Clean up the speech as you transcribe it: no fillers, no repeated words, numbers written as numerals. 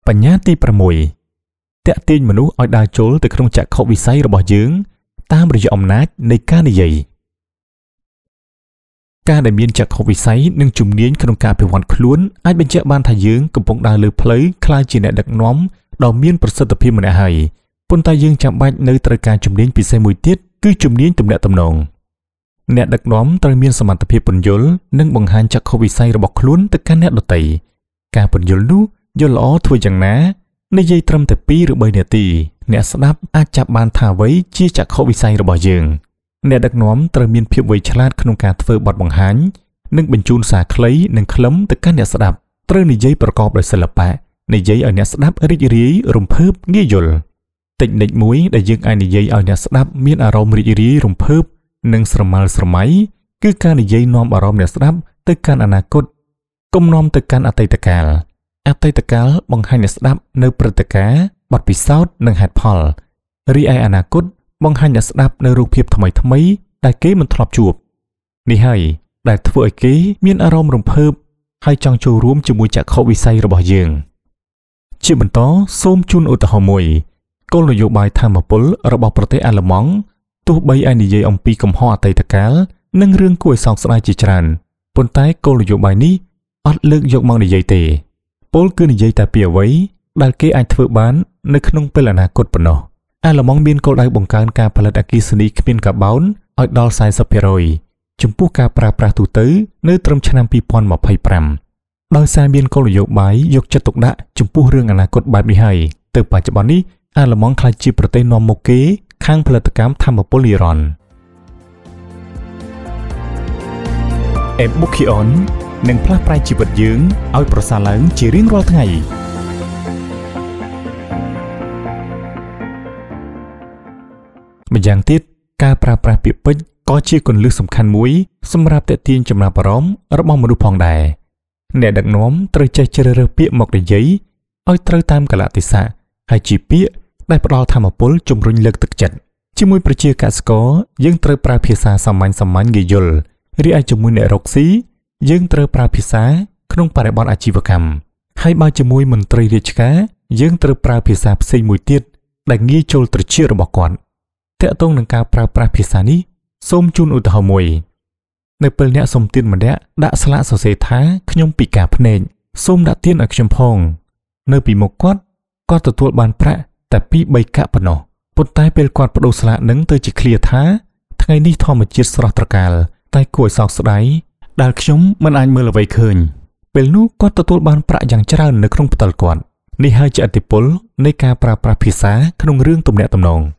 បញ្ញាទី6តាក់ទាញមនុស្សឲ្យដើរចូលទៅក្នុងចក្ខុវិស័យរបស់យើងតាមរយៈអំណាចនៃការនិយាយការដែលមានចក្ខុវិស័យនិងជំនាញក្នុងការអភិវឌ្ឍខ្លួនអាចបញ្ជាក់បានថាយើងកំពុងដើរលើផ្លូវក្លាយជាអ្នកដឹកនាំដ៏មានប្រសិទ្ធភាពម្នាក់ហើយប៉ុន្តែយើងចាំបាច់នៅត្រូវការជំនាញពិសេសមួយទៀតគឺជំនាញទំនាក់ទំនងអ្នកដឹកនាំត្រូវមានសមត្ថភាពពន្យល់និងបង្ហាញចក្ខុវិស័យរបស់ខ្លួនទៅកាន់អ្នកដទៃការពន្យល់នោះយល់ល្អធ្វើយ៉ាងណានិយាយត្រឹមតែ2ឬ3នាទីអ្នកស្ដាប់អាចចាប់បានថាអ្វីជាចក្ខុវិស័យរបស់យើងអ្នកដឹកនាំត្រូវមានភាពវៃឆ្លាតក្នុងការធ្វើបទបង្ហាញនិងបញ្ជូនសារខ្លីនិងខ្លឹមទៅកាន់អ្នកស្ដាប់ត្រូវនិយាយប្រកបដោយសិល្បៈនិយាយឲ្យអ្នកស្ដាប់រីករាយរំភើបងាយយល់តិចនិចមួយដែលយើងអាចនិយាយឲ្យអ្នកស្ដាប់មានអារម្មណ៍រីករាយរំភើបនិងស្រមើលស្រមៃគឺការនិយាយនាំអារម្មណ៍អ្នកស្ដាប់ទៅកាន់អនាគតកុំនាំទៅកាន់អតីតកាលបង្ហាញអ្នកស្ដាប់នៅព្រឹត្តិការណ៍បទពិសោធន៍និងហេតុផលរីឯអនាគតបង្ហាញអ្នកស្ដាប់នៅរូបភាពថ្មីដែលគេមិនធ្លាប់ជួបនេះហើយដែលធ្វើឲ្យគេមានអារម្មណ៍រំភើបហើយចង់ចូលរួមជាមួយចក្ខុវិស័យរបស់យើងជាបន្តសូមជូនឧទាហរណ៍មួយគោលនយោបាយធម្មពលរបស់ប្រទេសអាល្លឺម៉ង់ទោះបីឲ្យនិយាយអំពីកំហុសអតីតកាលនិងរឿងគួរឲ្យសោកស្ដាយជាច្រើនប៉ុន្តែគោលនយោបាយនេះអត់លើកយកមកនិយាយទេពលគឺនិយាយតែពីអ្វីដែលគេអាចធ្វើបាននៅក្នុងពេលអនាគតប៉ុណ្ណោះអាល្លឺម៉ង់មានគោលដៅបង្កើនការផលិតអគ្គិសនីគ្មានកាបូនឲ្យដល់ 40% ចំពោះការប្រើប្រាស់ទូទៅនៅត្រឹមឆ្នាំ 2025 ដោយសារមានគោលនយោបាយយកចិត្តទុកដាក់ចំពោះរឿងអនាគតបែបនេះហើយទៅបច្ចុប្បន្ននេះអាល្លឺម៉ង់ក្លាយជាប្រទេសនាំមុខគេខាងផលិតកម្មថាមពលនិរន្តរ៍Ebukion នឹងផ្លាស់ប្រែជីវិតយើងឲ្យប្រសើរឡើងជារៀងរាល់ថ្ងៃម្យ៉ាងទៀតការប្រើប្រាស់ពាក្យពេចន៍ក៏ជាគន្លឹះសំខាន់មួយសម្រាប់ទាក់ទាញចំណាប់អារម្មណ៍របស់មនុស្សផងដែរអ្នកដឹកនាំត្រូវចេះជ្រើសរើសពាក្យមកនិយាយឲ្យត្រូវតាមកលៈទេសៈហើយជាពាក្យដែលផ្ដល់ថាមពលជំរុញលើកទឹកចិត្តជាមួយប្រជាកសិករយើងត្រូវប្រើភាសាសាមញ្ញងាយយល់រីឯជាមួយអ្នករកស៊ីយើងត្រូវប្រើភាសាក្នុងបរិបទអាជីវកម្មហើយបើជាមួយមន្ត្រីរាជការយើងត្រូវប្រើភាសាផ្សេងមួយទៀតដែលងាយចូលត្រចៀករបស់គាត់តាក់ទងនឹងការប្រើប្រាស់ភាសានេះសូមជូនឧទាហរណ៍មួយនៅពេលអ្នកសុំទានម្នាក់ដាក់ស្លាកសរសេរថាខ្ញុំពិការភ្នែកសូមដាក់ទានឲ្យខ្ញុំផងនៅពីមុខគាត់ទទួលបានប្រាក់តែ2-3កាក់ប៉ុណ្ណោះប៉ុន្តែពេលគាត់បដូរស្លាកនឹងទៅជាឃ្លាថាថ្ងៃនេះធម្មជាតិស្រស់ត្រកាលតែគួរឲ្យសោកស្ដាយដែលខ្ញុំមិនអាចមើលអ្វីឃើញពេលនោះគាត់ទទួលបានប្រាក់យ៉ាងច្រើននៅក្នុងផ្ទាល់គាត់នេះហើយជាឥទ្ធិពលនៃការប្រើប្រាស់ភាសាក្នុងរឿងទំនាក់ទំនង